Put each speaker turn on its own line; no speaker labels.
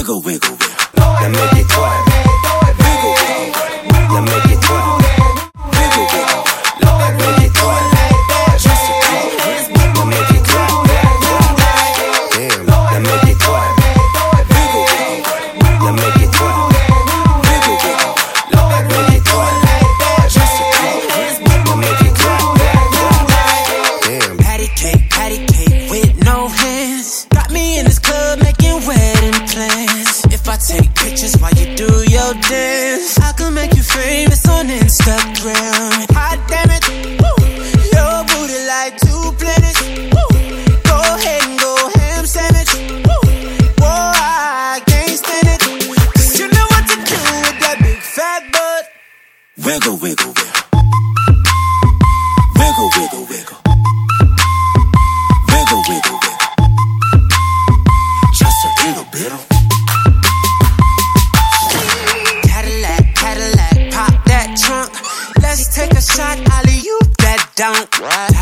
Wiggle, wiggle, wiggle. Now make it twerk. Wiggle, wiggle. Now make it twerk. Wiggle, wiggle. Now make it twerk. Just a beat. Now make it twerk. Damn. Now make it twerk. Wiggle, wiggle. Now make it twerk. Wiggle, wiggle. Now make it twerk. Just a beat. Now make it twerk. Damn. Patty cake with no hands. Got me in this club making wedding plans. If I take pictures while you do your dance, I can make you famous on Instagram. Hot damn it, woo. Your booty like 2 planets, woo. Go ahead and go ham sandwich, woo. Whoa, I can't stand it, 'cause you know what to do with that big fat butt. Wiggle, wiggle, wiggle. Wiggle, wiggle, wiggle. Wiggle, wiggle, wiggle. Just a little bit of Cadillac, pop that trunk. Let's take a shot, alley-oop that don't.